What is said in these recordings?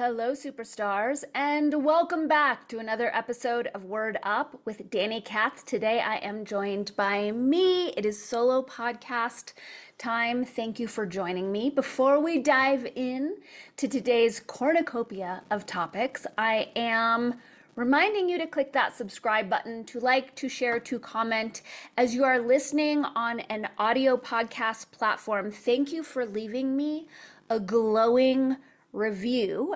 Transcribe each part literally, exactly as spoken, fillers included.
Hello, superstars, and welcome back to another episode of Word Up with Danny Katz. Today I am joined by me. It is solo podcast time. Thank you for joining me. Before we dive in to today's cornucopia of topics, I am reminding you to click that subscribe button, to like, to share, to comment. As you are listening on an audio podcast platform, thank you for leaving me a glowing review,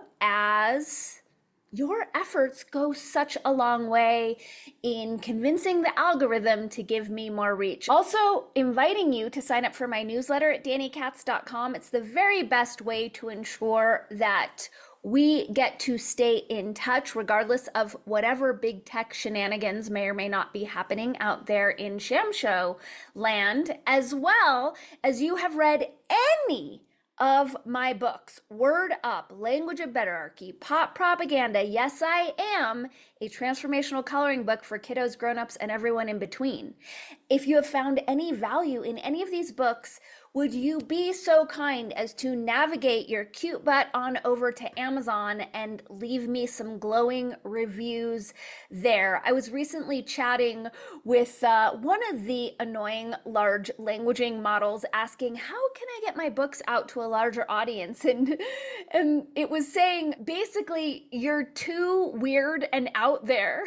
as your efforts go such a long way in convincing the algorithm to give me more reach. Also, inviting you to sign up for my newsletter at danny katz dot com. It's the very best way to ensure that we get to stay in touch regardless of whatever big tech shenanigans may or may not be happening out there in Shamshow land, as well as you have read any of my books: Word Up, Language of Betterarchy, Pop Propaganda, Yes I Am, a transformational coloring book for kiddos, grown-ups, and everyone in between. If you have found any value in any of these books, would you be so kind as to navigate your cute butt on over to Amazon and leave me some glowing reviews there? I was recently chatting with uh, one of the annoying large languaging models, asking, how can I get my books out to a larger audience? And, and it was saying, basically, you're too weird and out there.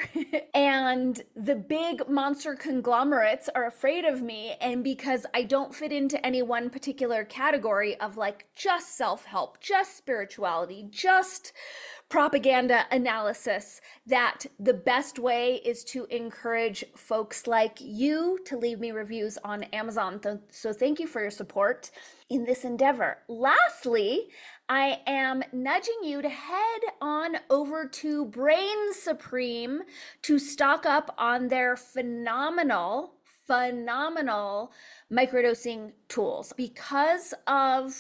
And the big monster conglomerates are afraid of me. And because I don't fit into any one particular category of like just self-help, just spirituality, just propaganda analysis, that the best way is to encourage folks like you to leave me reviews on Amazon. So thank you for your support in this endeavor. Lastly, I am nudging you to head on over to Brain Supreme to stock up on their phenomenal phenomenal microdosing tools. Because of,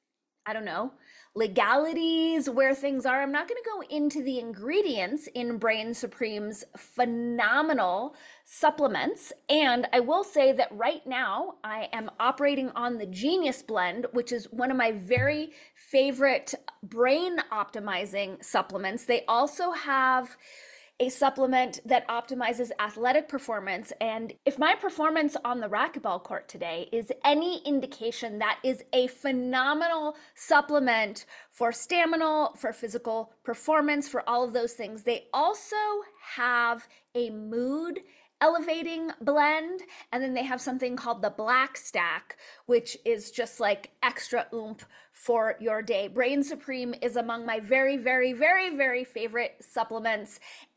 I don't know, legalities, where things are, I'm not going to go into the ingredients in Brain Supreme's phenomenal supplements. And I will say that right now I am operating on the Genius Blend, which is one of my very favorite brain optimizing supplements. They also have a supplement that optimizes athletic performance. And if my performance on the racquetball court today is any indication, that is a phenomenal supplement for stamina, for physical performance, for all of those things. They also have a mood elevating blend, and then they have something called the Black Stack, which is just like extra oomph for your day. Brain Supreme is among my very, very, very, very favorite supplements.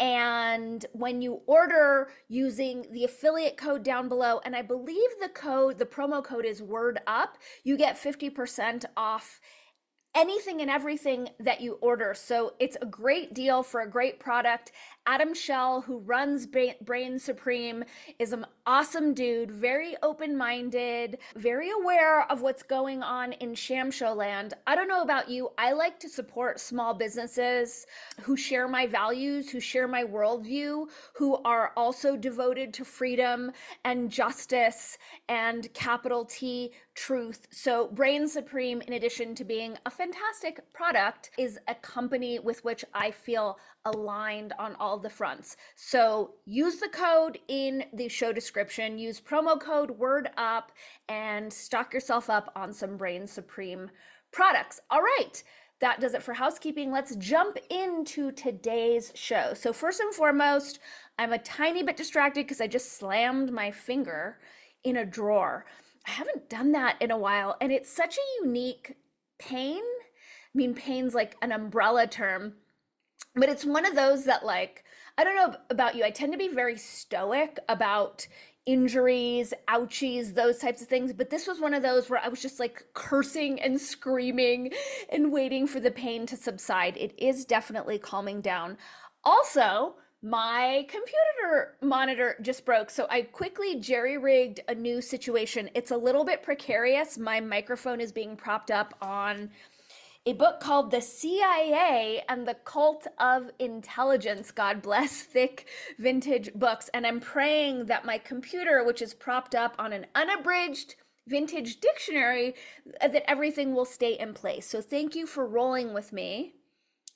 And when you order using the affiliate code down below, and I believe the code, the promo code is Word Up, you get fifty percent off anything and everything that you order. So it's a great deal for a great product. Adam Shell, who runs Brain Supreme, is an awesome dude, very open-minded, very aware of what's going on in Shamshow land. I don't know about you, I like to support small businesses who share my values, who share my worldview, who are also devoted to freedom and justice and capital T truth. So Brain Supreme, in addition to being a fantastic product, is a company with which I feel aligned on all the fronts. So use the code in the show description, use promo code Word Up, and stock yourself up on some Brain Supreme products. All right, that does it for housekeeping. Let's jump into today's show. So first and foremost, I'm a tiny bit distracted because I just slammed my finger in a drawer. I haven't done that in a while, and it's such a unique pain. I mean, pain's like an umbrella term, but it's one of those that, like, I don't know about you, I tend to be very stoic about injuries, ouchies, those types of things. But this was one of those where I was just like cursing and screaming and waiting for the pain to subside. It is definitely calming down. Also, my computer monitor just broke, so I quickly jerry-rigged a new situation. It's a little bit precarious. My microphone is being propped up on a book called The C I A and the Cult of Intelligence. God bless thick vintage books. And I'm praying that my computer, which is propped up on an unabridged vintage dictionary, that everything will stay in place. So thank you for rolling with me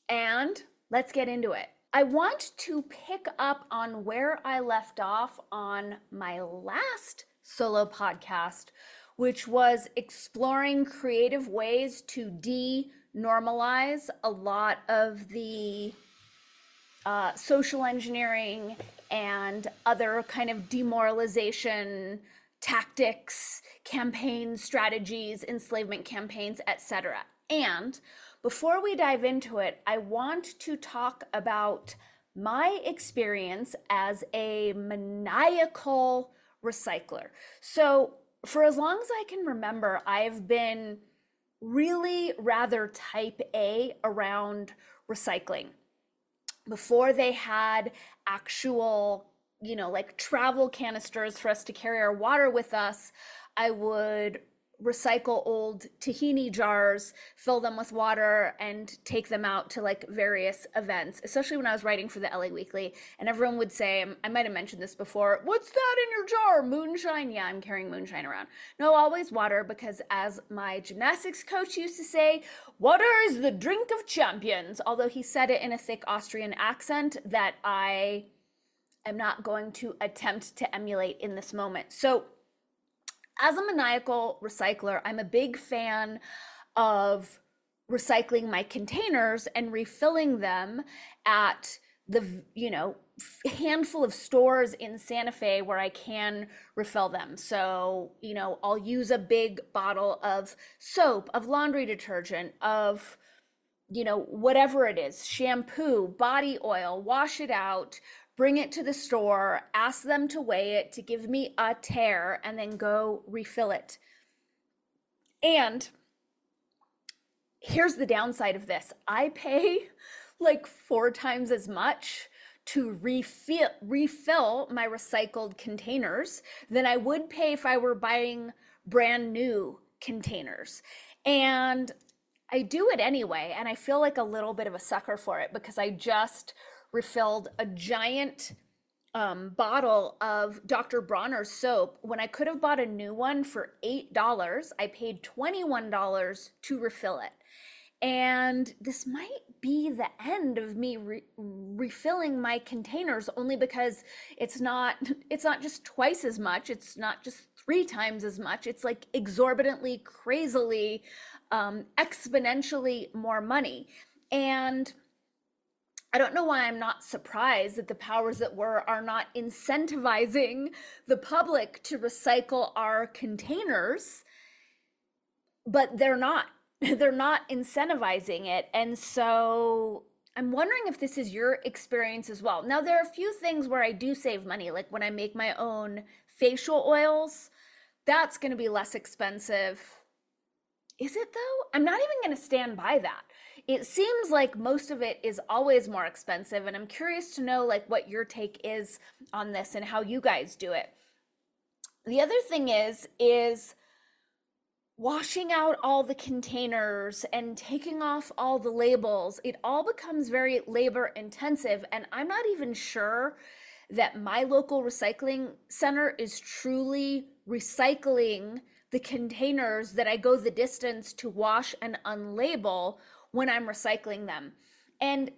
and let's get into it. I want to pick up on where I left off on my last solo podcast, which was exploring creative ways to de-normalize a lot of the uh, social engineering and other kind of demoralization tactics, campaigns, strategies, enslavement campaigns, et cetera. And before we dive into it, I want to talk about my experience as a maniacal recycler. So for as long as I can remember, I've been really rather type A around recycling. Before they had actual, you know, like travel canisters for us to carry our water with us, I would recycle old tahini jars, fill them with water, and take them out to like various events, especially when I was writing for the L A Weekly. And everyone would say, I might have mentioned this before, what's that in your jar? Moonshine? Yeah, I'm carrying moonshine around. No, always water, because as my gymnastics coach used to say, water is the drink of champions. Although he said it in a thick Austrian accent that I am not going to attempt to emulate in this moment. So as a maniacal recycler, I'm a big fan of recycling my containers and refilling them at the, you know, handful of stores in Santa Fe where I can refill them. So, you know, I'll use a big bottle of soap, of laundry detergent, of, you know, whatever it is, shampoo, body oil, wash it out, bring it to the store, ask them to weigh it, to give me a tear, and then go refill it. And here's the downside of this. I pay like four times as much to refill, refill my recycled containers than I would pay if I were buying brand new containers. And I do it anyway, and I feel like a little bit of a sucker for it because I just refilled a giant um, bottle of Doctor Bronner's soap. When I could have bought a new one for eight dollars, I paid twenty-one dollars to refill it. And this might be the end of me re refilling my containers, only because it's not, it's not just twice as much, it's not just three times as much, it's like exorbitantly, crazily, um, exponentially more money. And I don't know why I'm not surprised that the powers that were are not incentivizing the public to recycle our containers, but they're not. They're not incentivizing it. And so I'm wondering if this is your experience as well. Now, there are a few things where I do save money, like when I make my own facial oils, that's going to be less expensive. Is it though? I'm not even going to stand by that. It seems like most of it is always more expensive, and I'm curious to know like what your take is on this and how you guys do it. The other thing is, is washing out all the containers and taking off all the labels. It all becomes very labor intensive, and I'm not even sure that my local recycling center is truly recycling the containers that I go the distance to wash and unlabel when I'm recycling them. And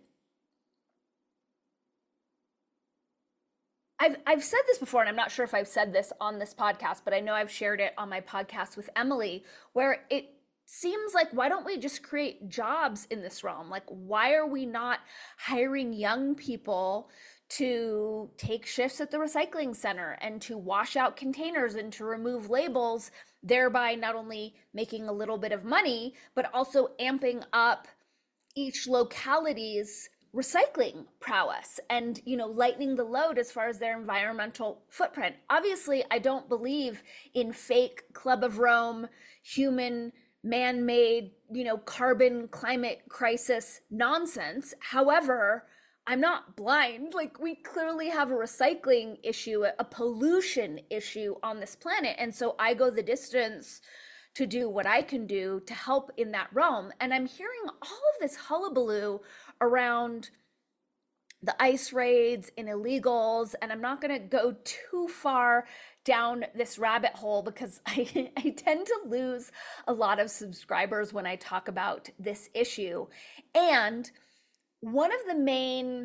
I've, I've said this before, and I'm not sure if I've said this on this podcast, but I know I've shared it on my podcast with Emily, where it seems like, why don't we just create jobs in this realm? Like, why are we not hiring young people to take shifts at the recycling center and to wash out containers and to remove labels, thereby not only making a little bit of money, but also amping up each locality's recycling prowess and, you know, lightening the load as far as their environmental footprint. Obviously, I don't believe in fake Club of Rome, human, man-made, you know, carbon climate crisis nonsense. However, I'm not blind. Like, we clearly have a recycling issue, a pollution issue on this planet. And so I go the distance to do what I can do to help in that realm. And I'm hearing all of this hullabaloo around the ICE raids and illegals. And I'm not going to go too far down this rabbit hole because I, I tend to lose a lot of subscribers when I talk about this issue. And one of the main,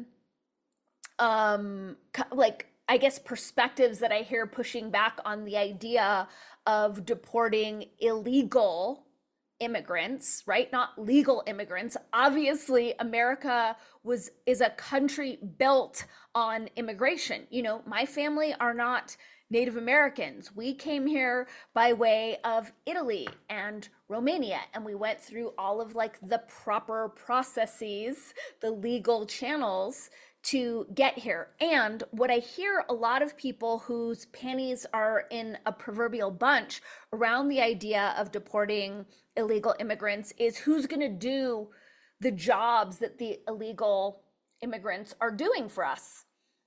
um, like, I guess, perspectives that I hear pushing back on the idea of deporting illegal immigrants, right? Not legal immigrants. Obviously, America was is a country built on immigration. You know, my family are not Native Americans. We came here by way of Italy and Romania, and we went through all of like the proper processes, the legal channels to get here. And what I hear a lot of people whose panties are in a proverbial bunch around the idea of deporting illegal immigrants is who's going to do the jobs that the illegal immigrants are doing for us.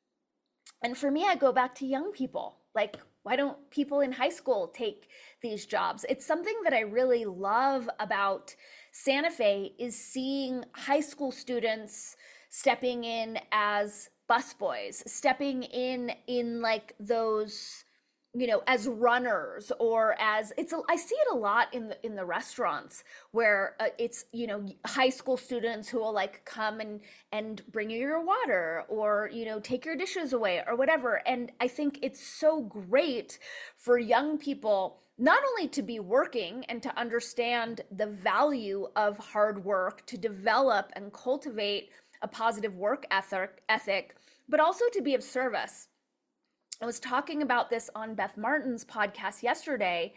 And for me, I go back to young people. Like, why don't people in high school take these jobs? It's something that I really love about Santa Fe is seeing high school students stepping in as busboys, stepping in in like those, you know, as runners, or as it's a, I see it a lot in the in the restaurants where uh, it's, you know, high school students who will like come and and bring you your water, or, you know, take your dishes away or whatever. And I think it's so great for young people not only to be working and to understand the value of hard work, to develop and cultivate a positive work ethic, ethic, but also to be of service. I was talking about this on Beth Martin's podcast yesterday,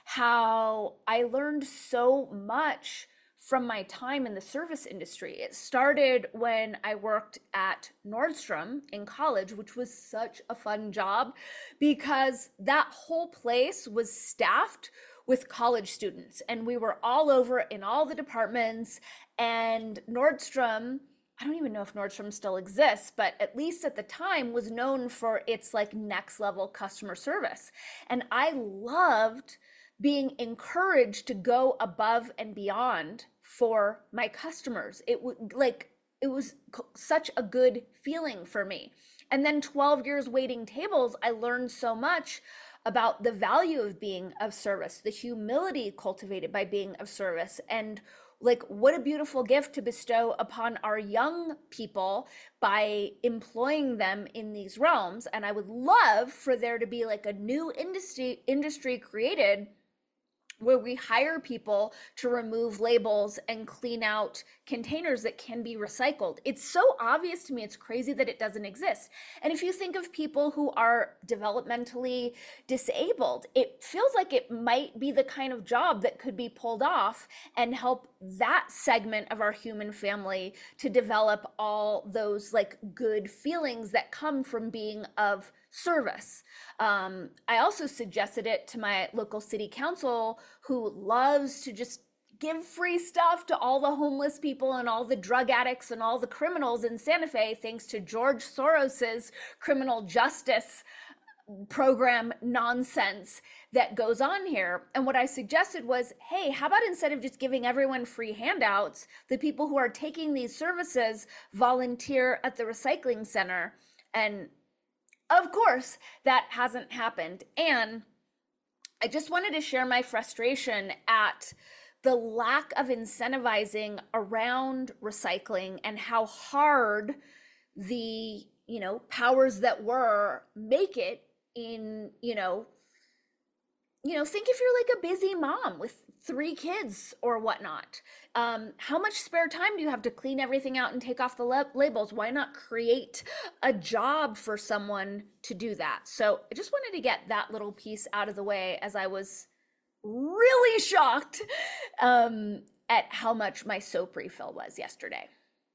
how I learned so much from my time in the service industry. It started when I worked at Nordstrom in college, which was such a fun job because that whole place was staffed with college students, and we were all over in all the departments. And Nordstrom, I don't even know if Nordstrom still exists, but at least at the time was known for its like next level customer service. And I loved being encouraged to go above and beyond for my customers. It would like, it was such a good feeling for me. And then twelve years waiting tables, I learned so much about the value of being of service, the humility cultivated by being of service, and like what a beautiful gift to bestow upon our young people by employing them in these realms. And I would love for there to be like a new industry industry created where we hire people to remove labels and clean out containers that can be recycled. It's so obvious to me, it's crazy that it doesn't exist. And if you think of people who are developmentally disabled, it feels like it might be the kind of job that could be pulled off and help that segment of our human family to develop all those like good feelings that come from being of service. Um, I also suggested it to my local city council, who loves to just give free stuff to all the homeless people and all the drug addicts and all the criminals in Santa Fe, thanks to George Soros's criminal justice program nonsense that goes on here. And what I suggested was, hey, how about instead of just giving everyone free handouts, the people who are taking these services volunteer at the recycling center? And of course, that hasn't happened. And I just wanted to share my frustration at the lack of incentivizing around recycling and how hard the, you know, powers that were make it in, you know, you know, think if you're like a busy mom with three kids or whatnot, um, how much spare time do you have to clean everything out and take off the lab- labels? Why not create a job for someone to do that? So I just wanted to get that little piece out of the way, as I was really shocked um, at how much my soap refill was yesterday.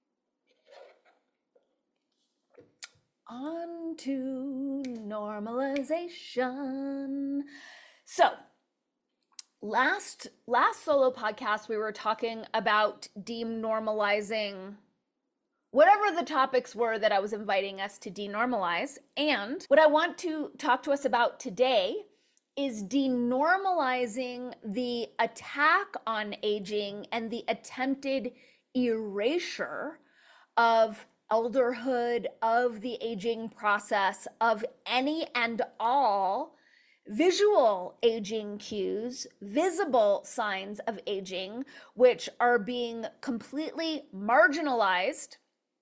On to normalization. So last last solo podcast, we were talking about denormalizing whatever the topics were that I was inviting us to denormalize. And what I want to talk to us about today is denormalizing the attack on aging and the attempted erasure of elderhood, of the aging process, of any and all visual aging cues, visible signs of aging, which are being completely marginalized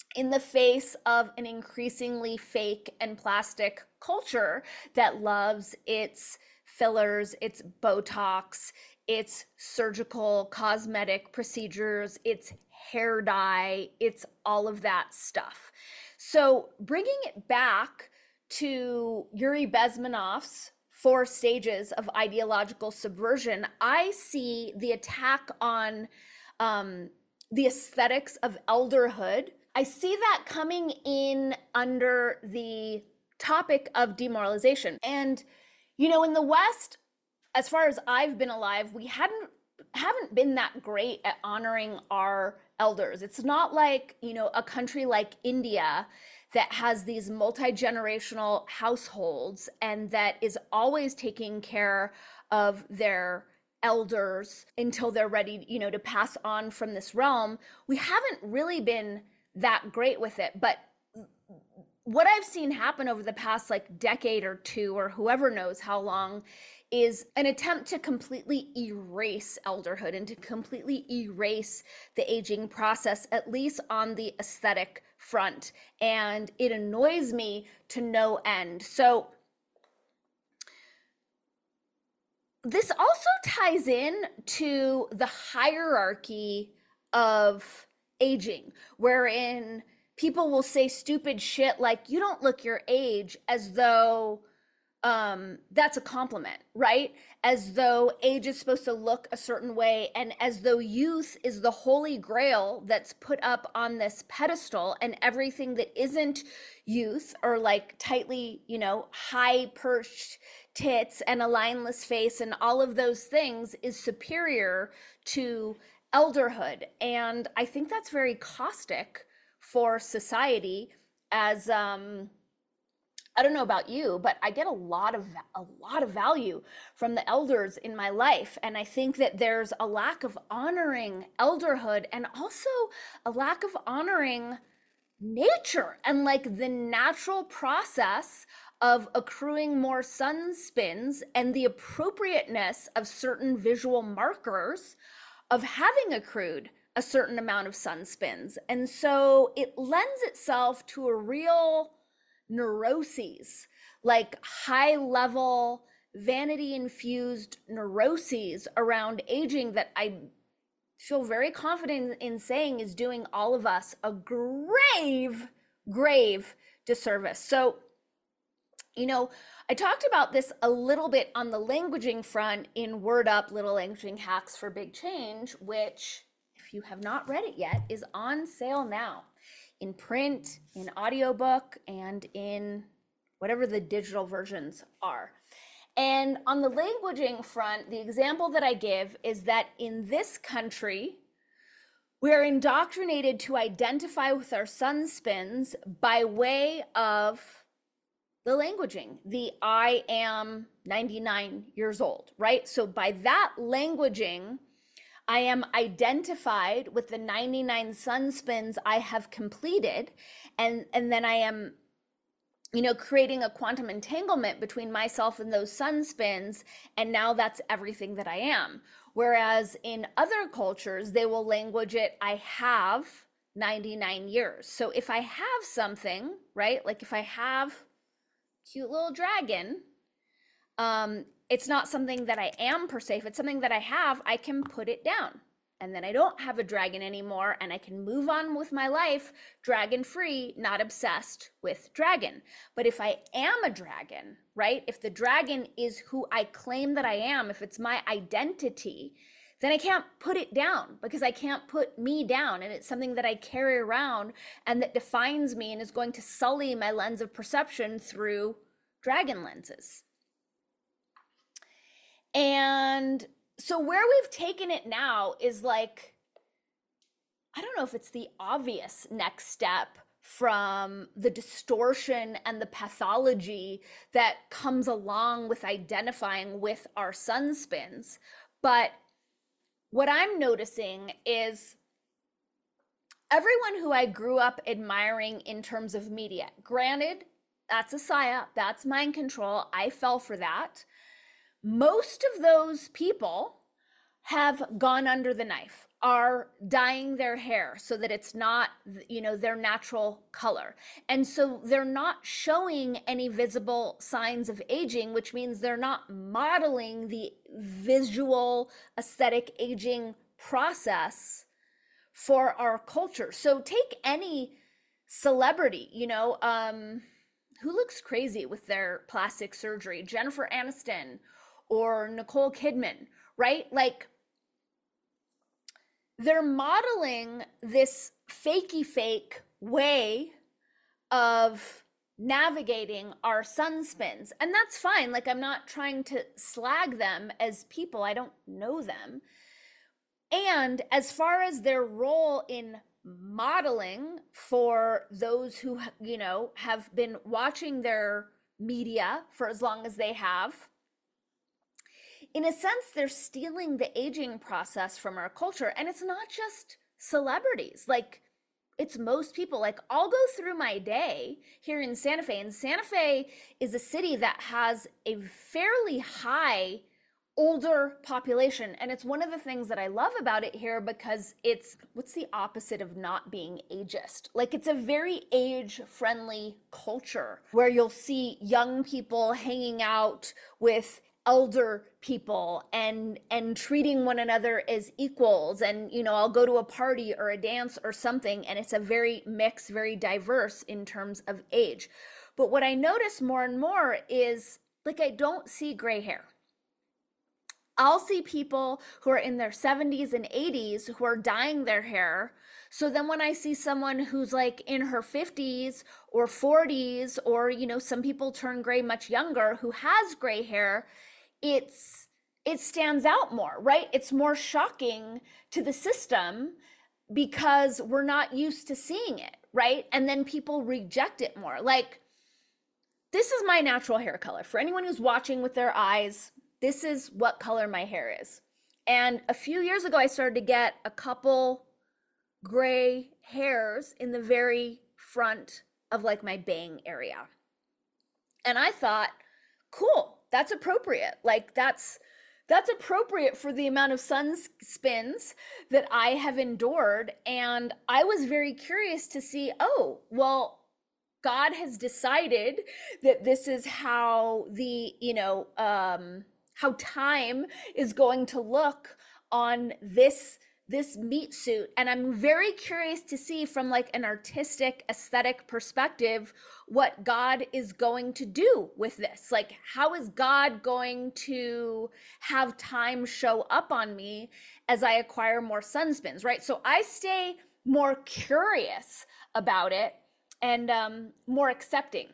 in the face of an increasingly fake and plastic culture that loves its fillers, its Botox, its surgical cosmetic procedures, its hair dye, it's all of that stuff. So bringing it back to Yuri Bezmenov's four stages of ideological subversion, I see the attack on um, the aesthetics of elderhood. I see that coming in under the topic of demoralization. And, you know, in the West, as far as I've been alive, we hadn't haven't been that great at honoring our elders. It's not like, you know, a country like India that has these multi-generational households and that is always taking care of their elders until they're ready, you know, to pass on from this realm. We haven't really been that great with it. But what I've seen happen over the past like decade or two, or whoever knows how long, is an attempt to completely erase elderhood and to completely erase the aging process, at least on the aesthetic front. And it annoys me to no end. So this also ties in to the hierarchy of aging, wherein people will say stupid shit like, you don't look your age, as though um, that's a compliment, right? As though age is supposed to look a certain way, and as though youth is the holy grail that's put up on this pedestal, and everything that isn't youth, or like tightly, you know, high perched tits and a lineless face and all of those things, is superior to elderhood. And I think that's very caustic for society. As um I don't know about you, but I get a lot of a lot of value from the elders in my life. And I think that there's a lack of honoring elderhood, and also a lack of honoring nature and like the natural process of accruing more sun spins, and the appropriateness of certain visual markers of having accrued a certain amount of sun spins. And so it lends itself to a real neuroses, like high level vanity infused neuroses around aging, that I feel very confident in saying is doing all of us a grave, grave disservice. So, you know, I talked about this a little bit on the languaging front in Word Up, Little Languaging Hacks for Big Change, which, if you have not read it yet, is on sale now, in print, in audiobook, and in whatever the digital versions are. And on the languaging front, the example that I give is that in this country, we are indoctrinated to identify with our sun spins by way of the languaging, the I am ninety-nine years old, right? So by that languaging, I am identified with the ninety-nine sun spins I have completed, and, and then I am, you know, creating a quantum entanglement between myself and those sun spins, and now that's everything that I am. Whereas in other cultures, they will language it, I have ninety-nine years. So if I have something, right, like if I have cute little dragon, um, it's not something that I am per se. If it's something that I have, I can put it down. And then I don't have a dragon anymore, and I can move on with my life dragon free, not obsessed with dragon. But if I am a dragon, right? If the dragon is who I claim that I am, if it's my identity, then I can't put it down, because I can't put me down. And it's something that I carry around and that defines me and is going to sully my lens of perception through dragon lenses. And so where we've taken it now is like, I don't know if it's the obvious next step from the distortion and the pathology that comes along with identifying with our sun spins. But what I'm noticing is everyone who I grew up admiring in terms of media, granted, that's a psyop, that's mind control, I fell for that. Most of those people have gone under the knife, are dyeing their hair so that it's not, you know, their natural color. And so they're not showing any visible signs of aging, which means they're not modeling the visual aesthetic aging process for our culture. So take any celebrity, you know, um, who looks crazy with their plastic surgery, Jennifer Aniston or Nicole Kidman, right? Like, they're modeling this fakey fake way of navigating our sunspins. And that's fine. Like, I'm not trying to slag them as people, I don't know them. And as far as their role in modeling for those who, you know, have been watching their media for as long as they have, in a sense, they're stealing the aging process from our culture. And it's not just celebrities. Like, it's most people. Like, I'll go through my day here in Santa Fe, and Santa Fe is a city that has a fairly high older population. And it's one of the things that I love about it here, because it's, what's the opposite of not being ageist? Like, it's a very age-friendly culture where you'll see young people hanging out with elder people and and treating one another as equals. And, you know, I'll go to a party or a dance or something, and it's a very mixed, very diverse in terms of age. But what I notice more and more is, like, I don't see gray hair. I'll see people who are in their seventies and eighties who are dyeing their hair. So then when I see someone who's like in her fifties or forties, or, you know, some people turn gray much younger, who has gray hair, it's it stands out more, right? It's more shocking to the system because we're not used to seeing it, right? And then people reject it more. Like, this is my natural hair color. For anyone who's watching with their eyes, this is what color my hair is. And a few years ago, I started to get a couple gray hairs in the very front of like my bang area. And I thought, cool, that's appropriate. Like, that's that's appropriate for the amount of sun spins that I have endured. And I was very curious to see, oh, well, God has decided that this is how the, you know, um, how time is going to look on this this meat suit. And I'm very curious to see, from like an artistic aesthetic perspective, what God is going to do with this. Like, how is God going to have time show up on me as I acquire more sunspins, right? So I stay more curious about it and um, more accepting.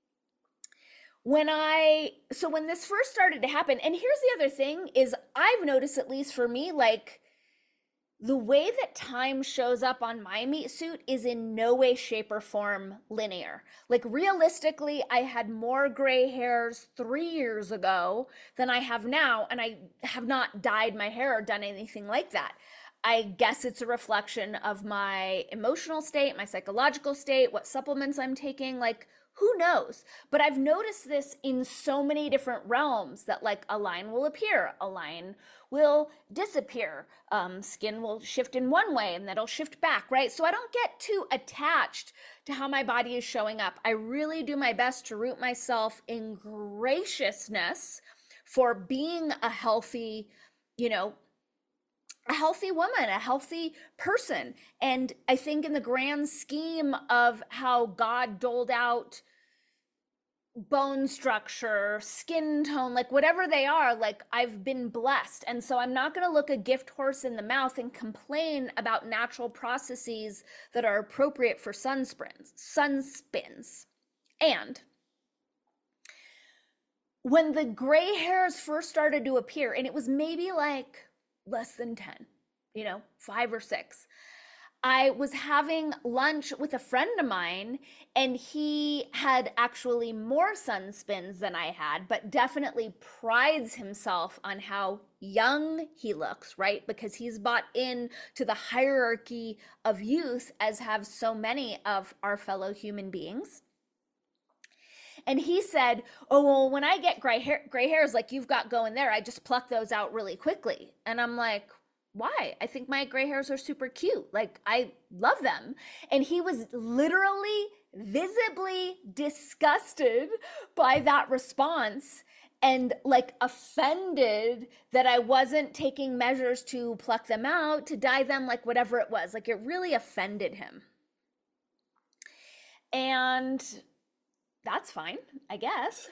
When I, so when this first started to happen, and here's the other thing is, I've noticed, at least for me, like, the way that time shows up on my meat suit is in no way, shape, or form linear. Like, realistically, I had more gray hairs three years ago than I have now, and I have not dyed my hair or done anything like that. I guess it's a reflection of my emotional state, my psychological state, what supplements I'm taking, like, who knows? But I've noticed this in so many different realms, that like a line will appear, a line will disappear, um, skin will shift in one way and that'll shift back, right? So I don't get too attached to how my body is showing up. I really do my best to root myself in graciousness for being a healthy, you know, a healthy woman, a healthy person. And I think in the grand scheme of how God doled out bone structure, skin tone, like whatever they are, like, I've been blessed. And so I'm not going to look a gift horse in the mouth and complain about natural processes that are appropriate for sunspins, sunspins. And when the gray hairs first started to appear, and it was maybe like less than ten, you know, five or six, I was having lunch with a friend of mine, and he had actually more sunspins than I had, but definitely prides himself on how young he looks, right? Because he's bought in to the hierarchy of youth, as have so many of our fellow human beings. And he said, oh, well, when I get gray hair, gray hairs like you've got going there, I just pluck those out really quickly. And I'm like, why? I think my gray hairs are super cute. Like, I love them. And he was literally visibly disgusted by that response and like offended that I wasn't taking measures to pluck them out, to dye them, like whatever it was. Like, it really offended him. And that's fine, I guess.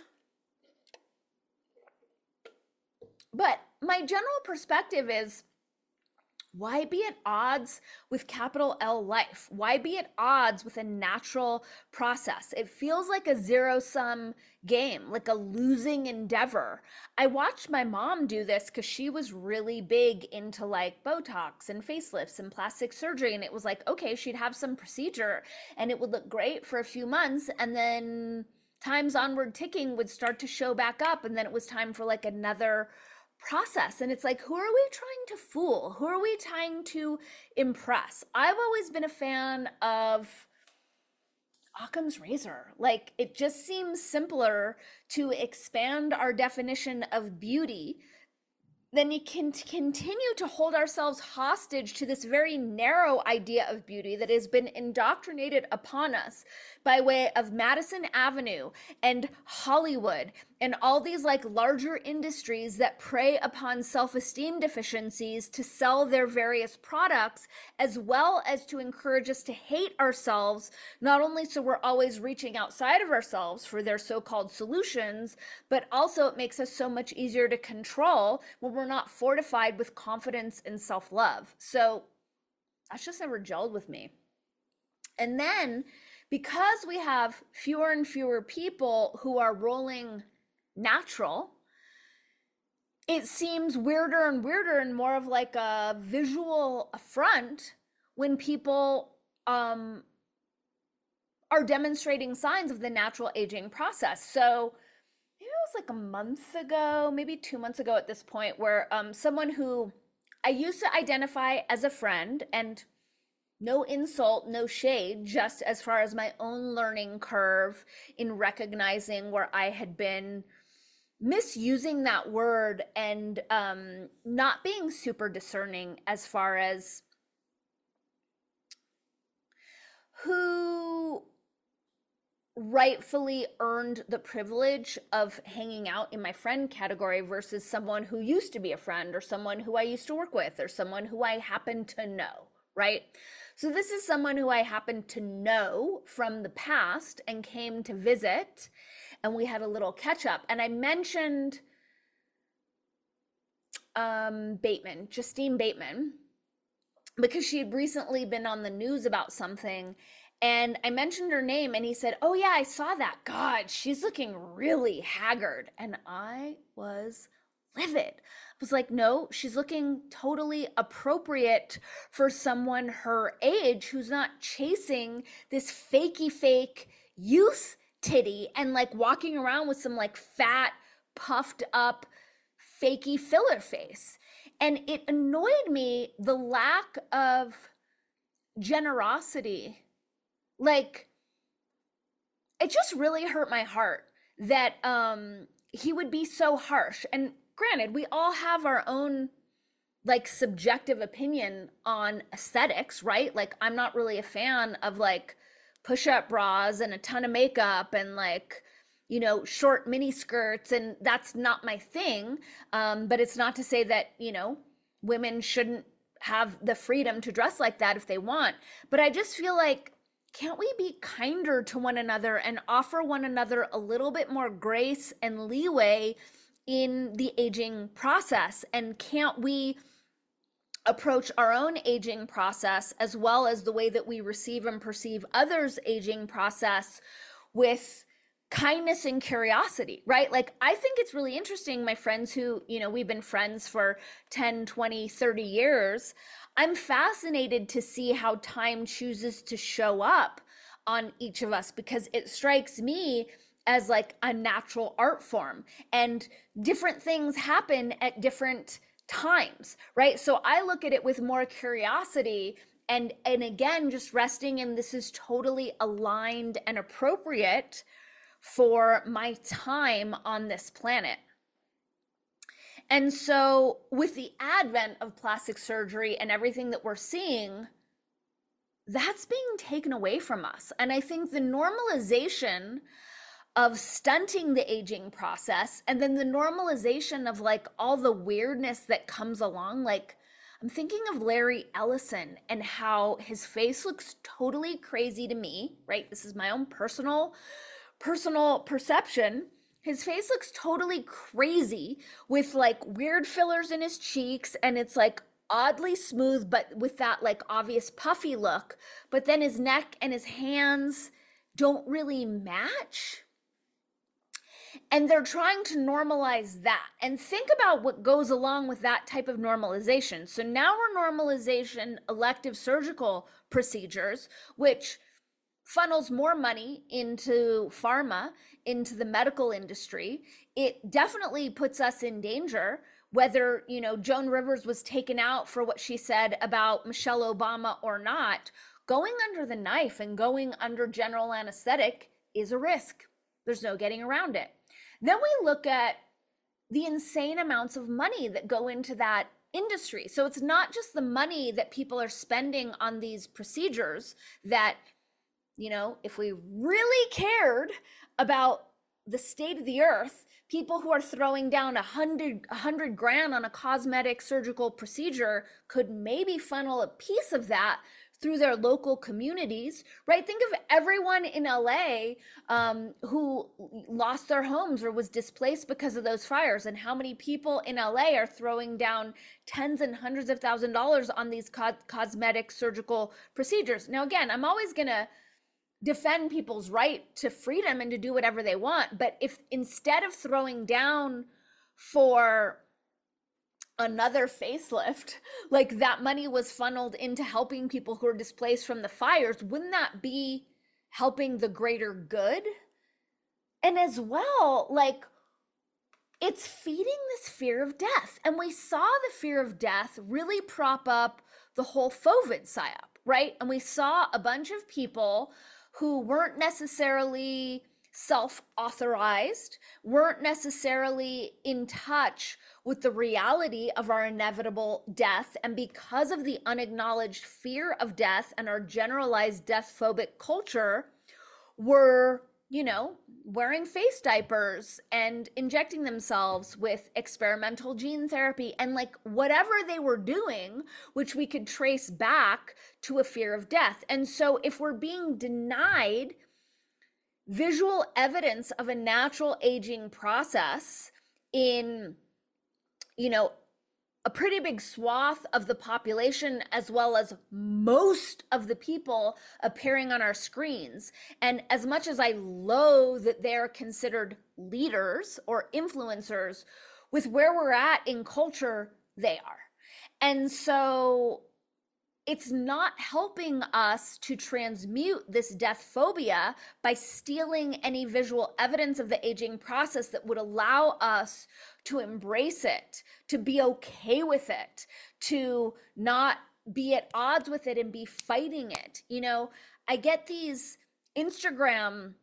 But my general perspective is, why be at odds with capital L life? Why be at odds with a natural process? It feels like a zero-sum game, like a losing endeavor. I watched my mom do this because she was really big into like Botox and facelifts and plastic surgery. And it was like, okay, she'd have some procedure and it would look great for a few months. And then time's onward ticking would start to show back up. And then it was time for like another process. And it's like, who are we trying to fool? Who are we trying to impress? I've always been a fan of Occam's razor. Like, it just seems simpler to expand our definition of beauty then you can continue to hold ourselves hostage to this very narrow idea of beauty that has been indoctrinated upon us by way of Madison Avenue and Hollywood and all these like larger industries that prey upon self-esteem deficiencies to sell their various products, as well as to encourage us to hate ourselves, not only so we're always reaching outside of ourselves for their so-called solutions, but also it makes us so much easier to control when we're not fortified with confidence and self-love. So that's just never gelled with me. And then because we have fewer and fewer people who are rolling natural, it seems weirder and weirder and more of like a visual affront when people um, are demonstrating signs of the natural aging process. So maybe it was like a month ago, maybe two months ago at this point, where um, someone who I used to identify as a friend, and no insult, no shade, just as far as my own learning curve in recognizing where I had been misusing that word and um, not being super discerning as far as who rightfully earned the privilege of hanging out in my friend category versus someone who used to be a friend or someone who I used to work with or someone who I happen to know, right? So this is someone who I happen to know from the past and came to visit, and we had a little catch up. And I mentioned um, Bateman, Justine Bateman, because she had recently been on the news about something. And I mentioned her name and he said, oh yeah, I saw that. God, she's looking really haggard. And I was livid. I was like, no, she's looking totally appropriate for someone her age who's not chasing this fakey fake youth titty and like walking around with some like fat, puffed up, fakey filler face. And it annoyed me, the lack of generosity. Like, it just really hurt my heart that um, he would be so harsh. And granted, we all have our own like subjective opinion on aesthetics, right? Like, I'm not really a fan of like push-up bras and a ton of makeup and like, you know, short mini skirts, and that's not my thing. Um, but it's not to say that, you know, women shouldn't have the freedom to dress like that if they want. But I just feel like, can't we be kinder to one another and offer one another a little bit more grace and leeway in the aging process? And can't we approach our own aging process as well as the way that we receive and perceive others' aging process with kindness and curiosity, right? Like, I think it's really interesting, my friends who, you know, we've been friends for ten, twenty, thirty years. I'm fascinated to see how time chooses to show up on each of us, because it strikes me as like a natural art form, and different things happen at different times, right? So I look at it with more curiosity and, and again, just resting in this is totally aligned and appropriate for my time on this planet. And so, with the advent of plastic surgery and everything that we're seeing, that's being taken away from us. And I think the normalization of stunting the aging process, and then the normalization of like all the weirdness that comes along, like I'm thinking of Larry Ellison and how his face looks totally crazy to me, right? This is my own personal personal perception. His face looks totally crazy with like weird fillers in his cheeks, and it's like oddly smooth but with that like obvious puffy look. But then his neck and his hands don't really match. And they're trying to normalize that. And think about what goes along with that type of normalization. So now we're normalization elective surgical procedures, which funnels more money into pharma, into the medical industry. It definitely puts us in danger. Whether, you know, Joan Rivers was taken out for what she said about Michelle Obama or not, going under the knife and going under general anesthetic is a risk. There's no getting around it. Then we look at the insane amounts of money that go into that industry. So it's not just the money that people are spending on these procedures that, you know, if we really cared about the state of the earth, people who are throwing down a hundred, a hundred grand on a cosmetic surgical procedure could maybe funnel a piece of that through their local communities, right? Think of everyone in L A um, who lost their homes or was displaced because of those fires, and how many people in L A are throwing down tens and hundreds of thousand dollars on these co- cosmetic surgical procedures. Now, again, I'm always gonna defend people's right to freedom and to do whatever they want, but if instead of throwing down for another facelift, like that money was funneled into helping people who are displaced from the fires, wouldn't that be helping the greater good? And as well, like, it's feeding this fear of death. And we saw the fear of death really prop up the whole COVID psyop, right? And we saw a bunch of people who weren't necessarily self-authorized, weren't necessarily in touch with the reality of our inevitable death. And because of the unacknowledged fear of death and our generalized death-phobic culture, were, you know, wearing face diapers and injecting themselves with experimental gene therapy and like whatever they were doing, which we could trace back to a fear of death. And so if we're being denied visual evidence of a natural aging process in, you know, a pretty big swath of the population, as well as most of the people appearing on our screens. And as much as I loathe that they're considered leaders or influencers, with where we're at in culture, they are. And so it's not helping us to transmute this death phobia by stealing any visual evidence of the aging process that would allow us to embrace it, to be okay with it, to not be at odds with it and be fighting it. You know, I get these Instagram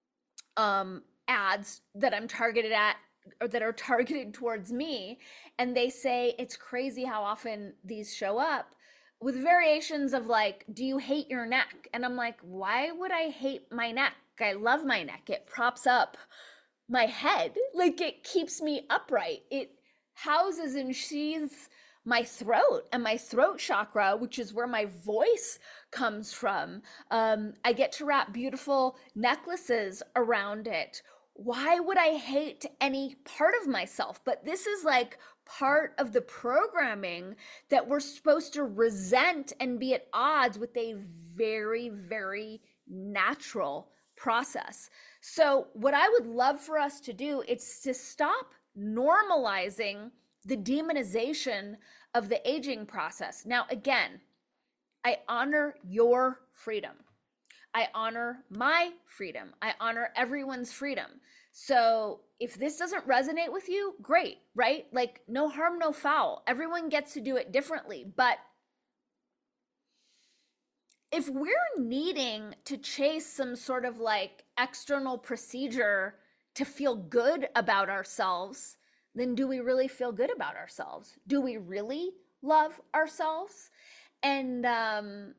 um, ads that I'm targeted at, or that are targeted towards me, and they say it's crazy how often these show up, with variations of like, do you hate your neck? And I'm like, why would I hate my neck? I love my neck. It props up my head. Like, it keeps me upright. It houses and sheathes my throat and my throat chakra, which is where my voice comes from. Um, I get to wrap beautiful necklaces around it. Why would I hate any part of myself? But this is like part of the programming that we're supposed to resent and be at odds with a very, very natural process. So what I would love for us to do is to stop normalizing the demonization of the aging process. Now, again, I honor your freedom. I honor my freedom. I honor everyone's freedom. So if this doesn't resonate with you, great, right? Like, no harm, no foul. Everyone gets to do it differently. But if we're needing to chase some sort of like external procedure to feel good about ourselves, then do we really feel good about ourselves? Do we really love ourselves? And, um,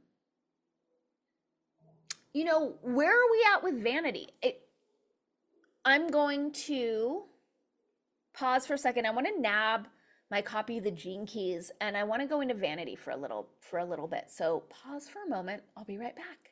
you know, where are we at with vanity? It, I'm going to pause for a second. I want to nab my copy of the Gene Keys and I want to go into vanity for a little for a little bit. So pause for a moment. I'll be right back.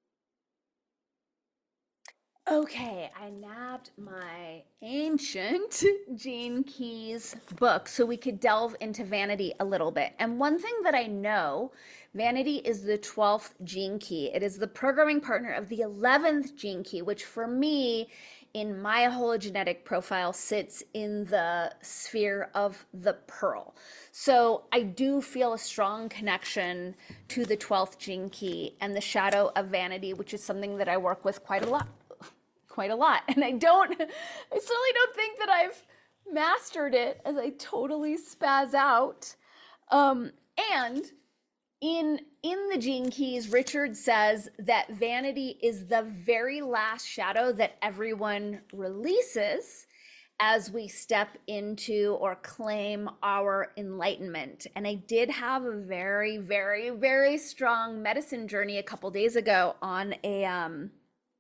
Okay, I nabbed my ancient Gene Keys book so we could delve into vanity a little bit. And one thing that I know, vanity is the twelfth gene key. It is the programming partner of the eleventh gene key, which for me, in my hologenetic profile, sits in the sphere of the pearl. So I do feel a strong connection to the twelfth gene key and the shadow of vanity, which is something that I work with quite a lot. quite a lot. And I don't, I certainly don't think that I've mastered it as I totally spaz out. Um, and in, in the Gene Keys, Richard says that vanity is the very last shadow that everyone releases as we step into or claim our enlightenment. And I did have a very, very, very strong medicine journey a couple days ago on a, um,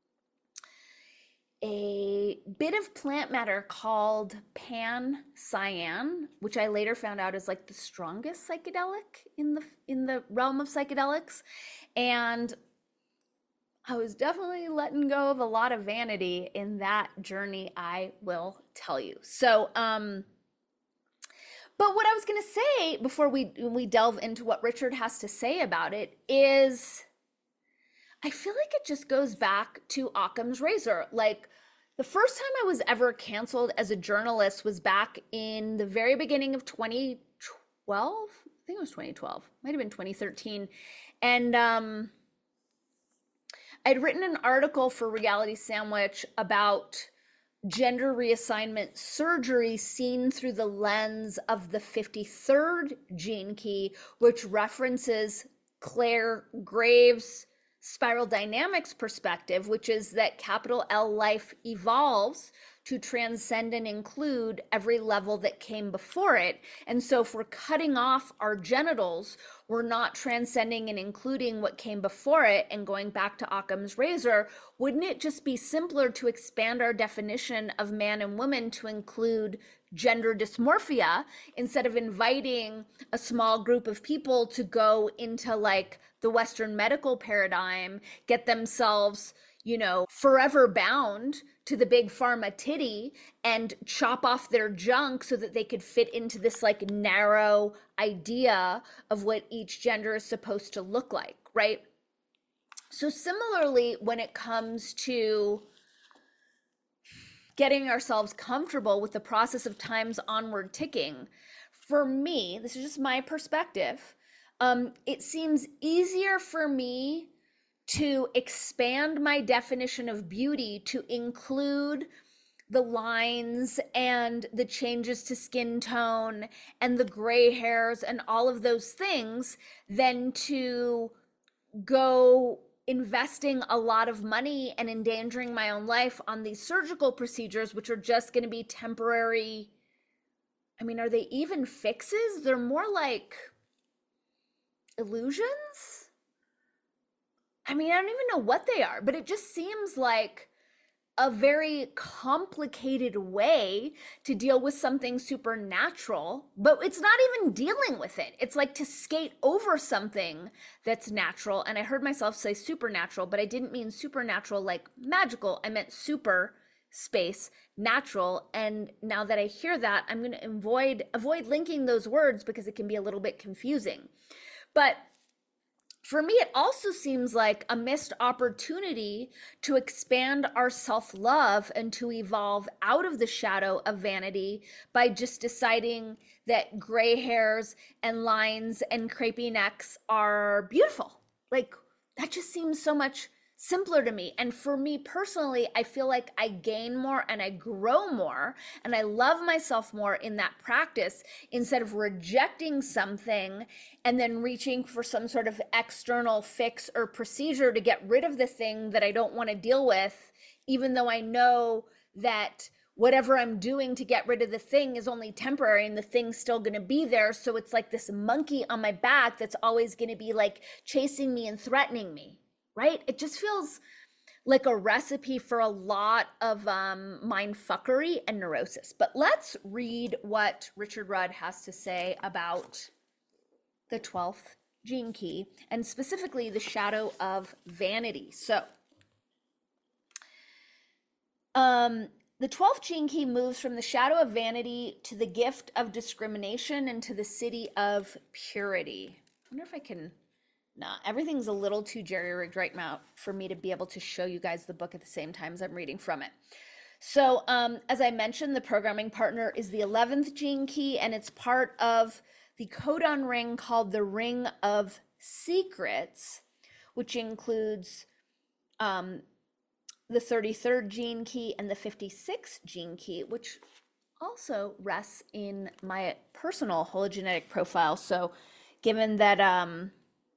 a bit of plant matter called pan-cyan, which I later found out is like the strongest psychedelic in the in the realm of psychedelics. And I was definitely letting go of a lot of vanity in that journey, I will tell you. So, um, but what I was going to say before we we delve into what Richard has to say about it is, I feel like it just goes back to Occam's razor. Like, the first time I was ever canceled as a journalist was back in the very beginning of twenty twelve. I think it was twenty twelve. Might have been twenty thirteen. And um, I'd written an article for Reality Sandwich about gender reassignment surgery seen through the lens of the fifty-third gene key, which references Claire Graves' spiral dynamics perspective, which is that capital L life evolves to transcend and include every level that came before it. And so if we're cutting off our genitals, we're not transcending and including what came before it and going back to Occam's razor. Wouldn't it just be simpler to expand our definition of man and woman to include gender dysmorphia instead of inviting a small group of people to go into like the Western medical paradigm, get themselves, you know, forever bound to the big pharma titty and chop off their junk so that they could fit into this like narrow idea of what each gender is supposed to look like, right? So similarly, when it comes to getting ourselves comfortable with the process of time's onward ticking, for me, this is just my perspective, um, it seems easier for me to expand my definition of beauty to include the lines and the changes to skin tone and the gray hairs and all of those things than to go investing a lot of money and endangering my own life on these surgical procedures, which are just going to be temporary. I mean, are they even fixes? They're more like illusions. I mean, I don't even know what they are, but it just seems like a very complicated way to deal with something supernatural, but it's not even dealing with it. It's like to skate over something that's natural. And I heard myself say supernatural, but I didn't mean supernatural like magical. I meant super space natural. And now that I hear that, I'm going to avoid avoid linking those words because it can be a little bit confusing. But for me, it also seems like a missed opportunity to expand our self-love and to evolve out of the shadow of vanity by just deciding that gray hairs and lines and crepey necks are beautiful. Like, that just seems so much simpler to me. And for me personally, I feel like I gain more and I grow more and I love myself more in that practice instead of rejecting something and then reaching for some sort of external fix or procedure to get rid of the thing that I don't want to deal with, even though I know that whatever I'm doing to get rid of the thing is only temporary and the thing's still going to be there. So it's like this monkey on my back that's always going to be like chasing me and threatening me. Right? It just feels like a recipe for a lot of um, mindfuckery and neurosis. But let's read what Richard Rudd has to say about the twelfth gene key, and specifically the shadow of vanity. So, um, the twelfth gene key moves from the shadow of vanity to the gift of discrimination and to the city of purity. I wonder if I can... Nah, everything's a little too jerry-rigged right now for me to be able to show you guys the book at the same time as I'm reading from it. So um, as I mentioned, the programming partner is the eleventh gene key, and it's part of the codon ring called the Ring of Secrets, which includes um, the thirty-third gene key and the fifty-sixth gene key, which also rests in my personal hologenetic profile. So given that... Um,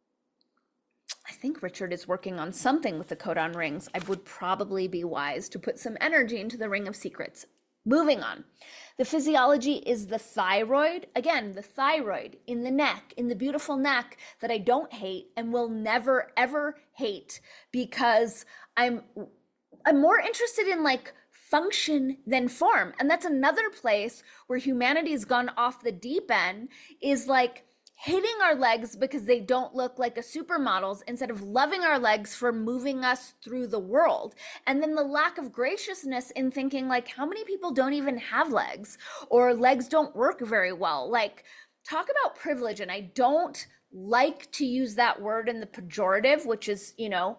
I think Richard is working on something with the codon rings, I would probably be wise to put some energy into the Ring of Secrets. Moving on. The physiology is the thyroid. Again, the thyroid in the neck, in the beautiful neck that I don't hate and will never, ever hate, because I'm, I'm more interested in like function than form. And that's another place where humanity's gone off the deep end, is like hating our legs because they don't look like a supermodel's instead of loving our legs for moving us through the world. And then the lack of graciousness in thinking like, how many people don't even have legs, or legs don't work very well? Like, talk about privilege. And I don't like to use that word in the pejorative, which is, you know,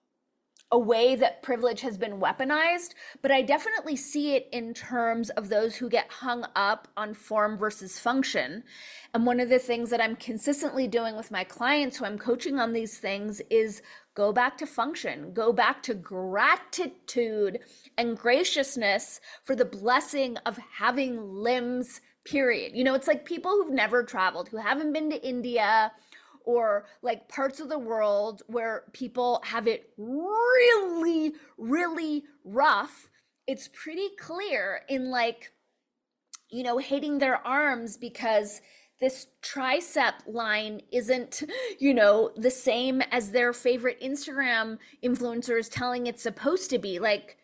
a way that privilege has been weaponized, but I definitely see it in terms of those who get hung up on form versus function. And one of the things that I'm consistently doing with my clients who I'm coaching on these things is go back to function, go back to gratitude and graciousness for the blessing of having limbs, period. You know, it's like people who've never traveled, who haven't been to India, or like parts of the world where people have it really, really rough. It's pretty clear in like, you know, hating their arms because this tricep line isn't, you know, the same as their favorite Instagram influencers telling it's supposed to be. Like,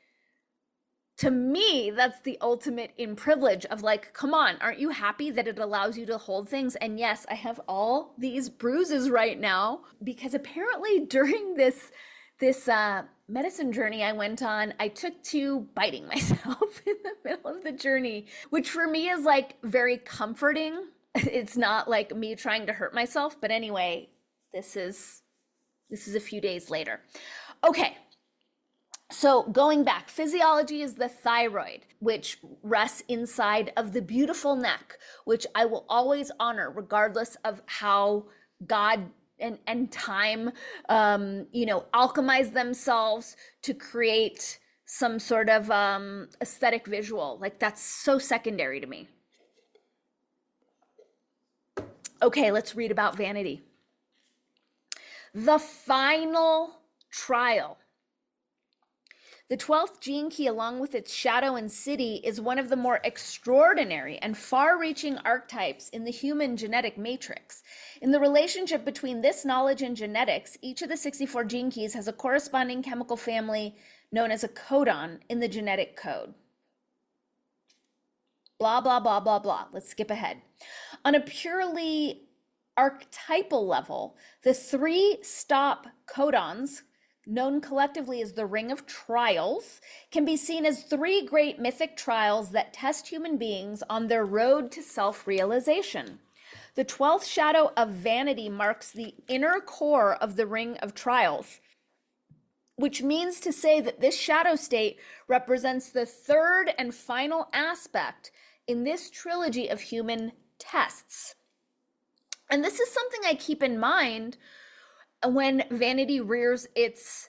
to me, that's the ultimate in privilege of like, come on, aren't you happy that it allows you to hold things? And yes, I have all these bruises right now because apparently during this this uh, medicine journey I went on, I took to biting myself in the middle of the journey, which for me is like very comforting. It's not like me trying to hurt myself, but anyway, this is this is a few days later. Okay. So going back, physiology is the thyroid, which rests inside of the beautiful neck, which I will always honor regardless of how God and, and time, um, you know, alchemize themselves to create some sort of um, aesthetic visual. Like, that's so secondary to me. Okay, let's read about vanity. The final trial. The twelfth gene key, along with its shadow and city, is one of the more extraordinary and far-reaching archetypes in the human genetic matrix. In the relationship between this knowledge and genetics, each of the sixty-four gene keys has a corresponding chemical family known as a codon in the genetic code. Blah, blah, blah, blah, blah. Let's skip ahead. On a purely archetypal level, the three stop codons, known collectively as the Ring of Trials, can be seen as three great mythic trials that test human beings on their road to self-realization. The twelfth shadow of vanity marks the inner core of the Ring of Trials, which means to say that this shadow state represents the third and final aspect in this trilogy of human tests. And this is something I keep in mind when vanity rears its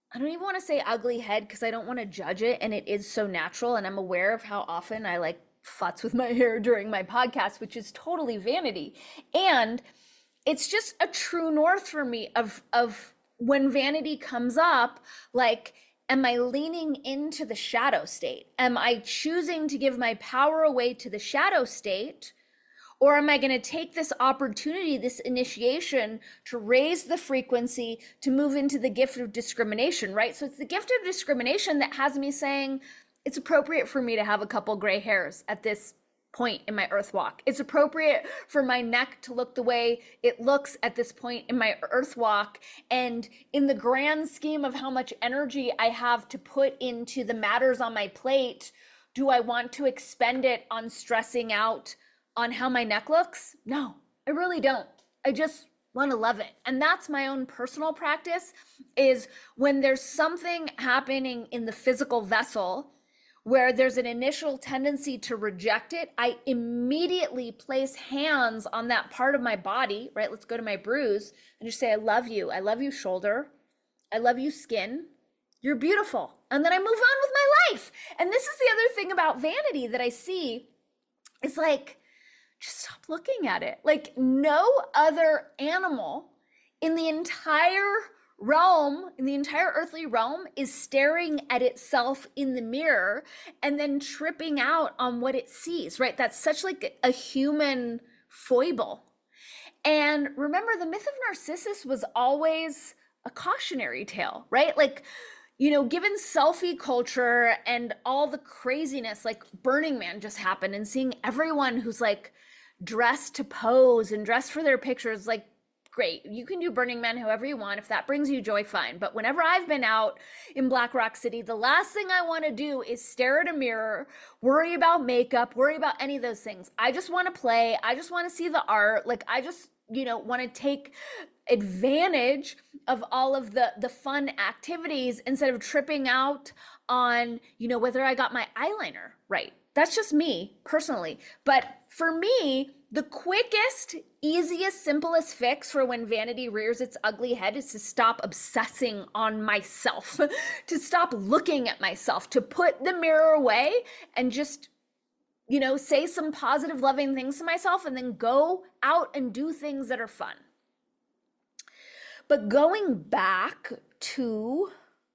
I don't even want to say ugly head because I don't want to judge it. And it is so natural. And I'm aware of how often I like futz with my hair during my podcast, which is totally vanity. And it's just a true north for me of, of when vanity comes up, like, am I leaning into the shadow state? Am I choosing to give my power away to the shadow state? Or am I going to take this opportunity, this initiation, to raise the frequency to move into the gift of discrimination, right? So it's the gift of discrimination that has me saying it's appropriate for me to have a couple gray hairs at this point in my earth walk. It's appropriate for my neck to look the way it looks at this point in my earth walk. And in the grand scheme of how much energy I have to put into the matters on my plate, do I want to expend it on stressing out on how my neck looks? No, I really don't. I just want to love it. And that's my own personal practice, is when there's something happening in the physical vessel where there's an initial tendency to reject it, I immediately place hands on that part of my body, right? Let's go to my bruise and just say, I love you. I love you, shoulder. I love you, skin. You're beautiful. And then I move on with my life. And this is the other thing about vanity that I see. It's like, just stop looking at it. Like, no other animal in the entire realm, in the entire earthly realm, is staring at itself in the mirror and then tripping out on what it sees, right? That's such like a human foible. And remember, the myth of Narcissus was always a cautionary tale, right? Like, you know, given selfie culture and all the craziness, like Burning Man just happened, and seeing everyone who's like dressed to pose and dressed for their pictures, like, great, you can do Burning Man however you want. If that brings you joy, fine. But whenever I've been out in Black Rock City, the last thing I want to do is stare at a mirror, worry about makeup, worry about any of those things. I just want to play. I just want to see the art. Like, I just, you know, want to take advantage of all of the the fun activities instead of tripping out on, you know, whether I got my eyeliner right. That's just me personally. But for me, the quickest, easiest, simplest fix for when vanity rears its ugly head is to stop obsessing on myself, to stop looking at myself, to put the mirror away and just, you know, say some positive, loving things to myself, and then go out and do things that are fun. But going back to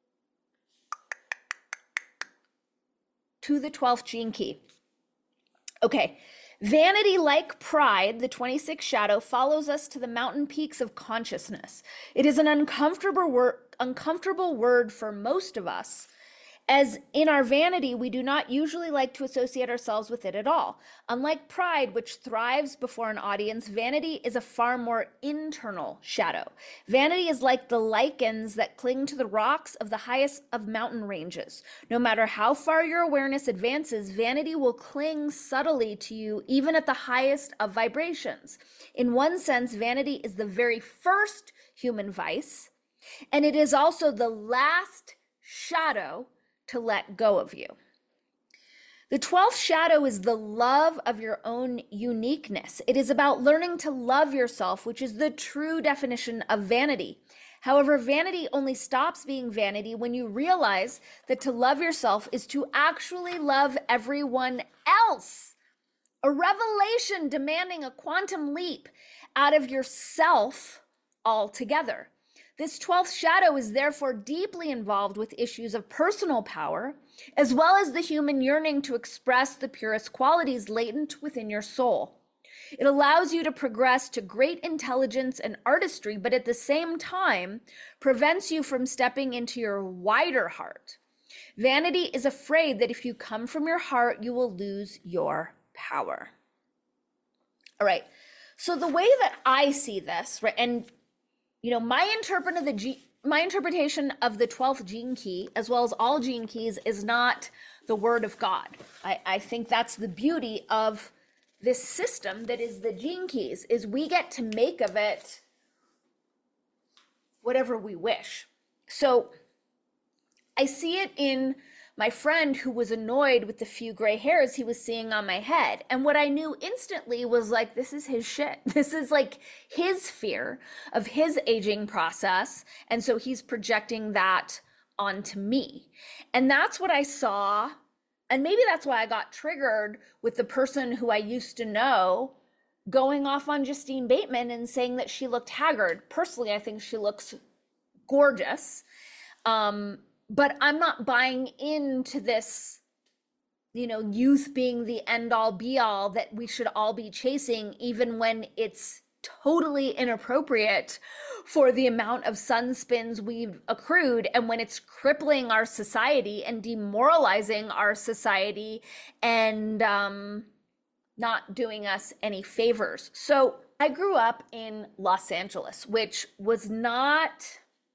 to the twelfth gene key. Okay, vanity, like pride, the twenty-sixth shadow, follows us to the mountain peaks of consciousness. It is an uncomfortable word, uncomfortable word for most of us, as in our vanity, we do not usually like to associate ourselves with it at all. Unlike pride, which thrives before an audience, vanity is a far more internal shadow. Vanity is like the lichens that cling to the rocks of the highest of mountain ranges. No matter how far your awareness advances, vanity will cling subtly to you, even at the highest of vibrations. In one sense, vanity is the very first human vice, and it is also the last shadow to let go of you. The twelfth shadow is the love of your own uniqueness. It is about learning to love yourself, which is the true definition of vanity. However, vanity only stops being vanity when you realize that to love yourself is to actually love everyone else. A revelation demanding a quantum leap out of yourself altogether. This twelfth shadow is therefore deeply involved with issues of personal power, as well as the human yearning to express the purest qualities latent within your soul. It allows you to progress to great intelligence and artistry, but at the same time prevents you from stepping into your wider heart. Vanity is afraid that if you come from your heart, you will lose your power. All right, so the way that I see this, right, and you know, my interpret of the G, my interpretation of the twelfth gene key, as well as all gene keys, is not the word of God. I, I think that's the beauty of this system that is the gene keys, is we get to make of it whatever we wish. So I see it in my friend who was annoyed with the few gray hairs he was seeing on my head. And what I knew instantly was like, this is his shit. This is like his fear of his aging process. And so he's projecting that onto me. And that's what I saw. And maybe that's why I got triggered with the person who I used to know going off on Justine Bateman and saying that she looked haggard. Personally, I think she looks gorgeous. Um, but I'm not buying into this, you know, youth being the end all be all that we should all be chasing, even when it's totally inappropriate for the amount of sunspins we've accrued, and when it's crippling our society and demoralizing our society and um, not doing us any favors. So I grew up in Los Angeles, which was not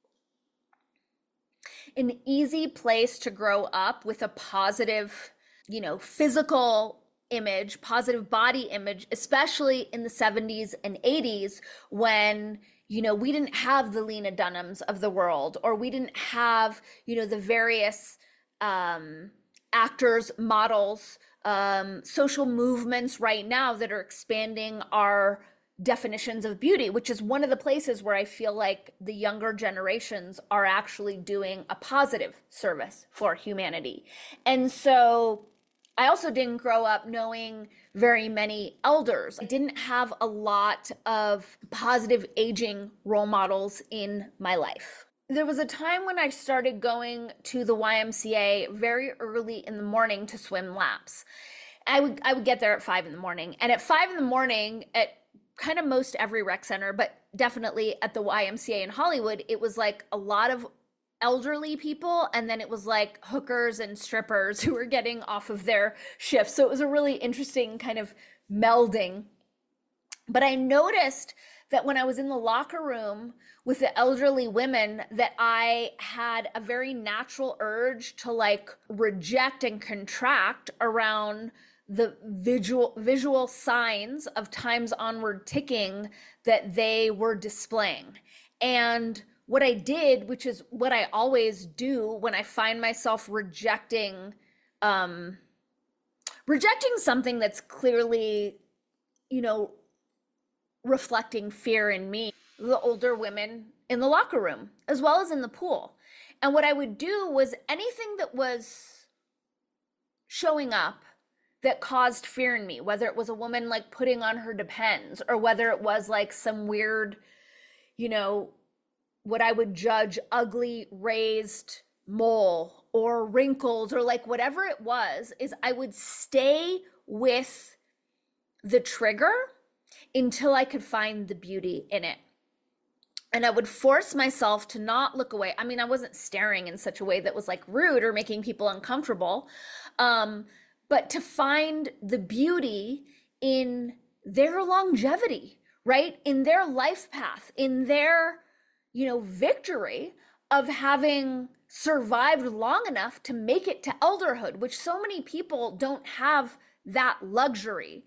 an easy place to grow up with a positive, you know, physical image, positive body image, especially in the seventies and eighties when, you know, we didn't have the Lena Dunhams of the world, or we didn't have, you know, the various um, actors, models, um, social movements right now that are expanding our definitions of beauty, which is one of the places where I feel like the younger generations are actually doing a positive service for humanity. And so I also didn't grow up knowing very many elders. I didn't have a lot of positive aging role models in my life. There was a time when I started going to the Y M C A very early in the morning to swim laps. I would I would get there at five in the morning. And at five in the morning, at kind of most every rec center, but definitely at the Y M C A in Hollywood, it was like a lot of elderly people, and then it was like hookers and strippers who were getting off of their shifts. So it was a really interesting kind of melding. But I noticed that when I was in the locker room with the elderly women, that I had a very natural urge to like reject and contract around the visual visual signs of time's onward ticking that they were displaying. And what I did, which is what I always do when I find myself rejecting, um, rejecting something that's clearly, you know, reflecting fear in me, the older women in the locker room, as well as in the pool. And what I would do was anything that was showing up that caused fear in me, whether it was a woman like putting on her Depends, or whether it was like some weird, you know, what I would judge ugly raised mole or wrinkles or like whatever it was, is I would stay with the trigger until I could find the beauty in it. And I would force myself to not look away. I mean, I wasn't staring in such a way that was like rude or making people uncomfortable, um, but to find the beauty in their longevity, right? In their life path, in their, you know, victory of having survived long enough to make it to elderhood, which so many people don't have that luxury.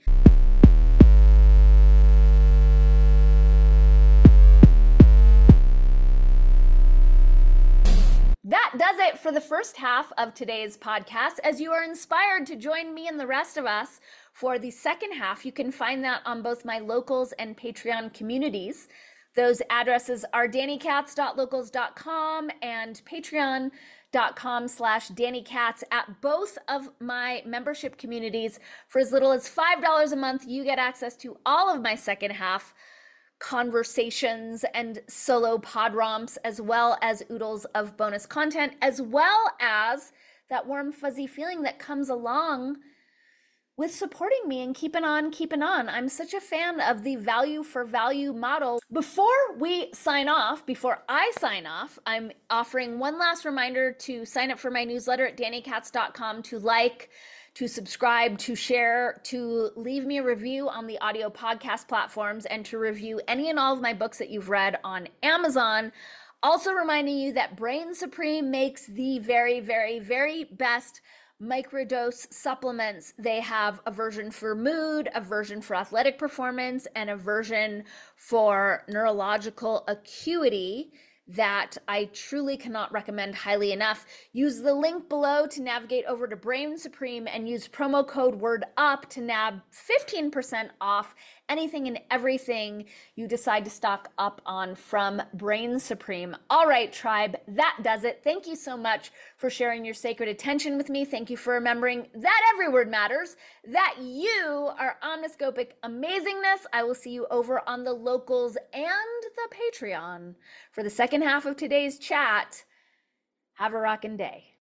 That does it for the first half of today's podcast. As you are inspired to join me and the rest of us for the second half, you can find that on both my locals and Patreon communities. Those addresses are danny katz dot locals dot com and patreon.com slash dannycatz. At both of my membership communities, for as little as five dollars a month, you get access to all of my second half conversations and solo pod romps, as well as oodles of bonus content, as well as that warm, fuzzy feeling that comes along with supporting me and keeping on, keeping on. I'm such a fan of the value for value model. Before we sign off, before I sign off, I'm offering one last reminder to sign up for my newsletter at danny katz dot com, to like, to subscribe, to share, to leave me a review on the audio podcast platforms, and to review any and all of my books that you've read on Amazon. Also reminding you that Brain Supreme makes the very, very, very best microdose supplements. They have a version for mood, a version for athletic performance, and a version for neurological acuity that I truly cannot recommend highly enough. Use the link below to navigate over to Brain Supreme and use promo code WORDUP to nab fifteen percent off anything and everything you decide to stock up on from Brain Supreme. All right, tribe, that does it. Thank you so much for sharing your sacred attention with me. Thank you for remembering that every word matters, that you are omniscopic amazingness. I will see you over on the locals and the Patreon for the second half of today's chat. Have a rockin' day.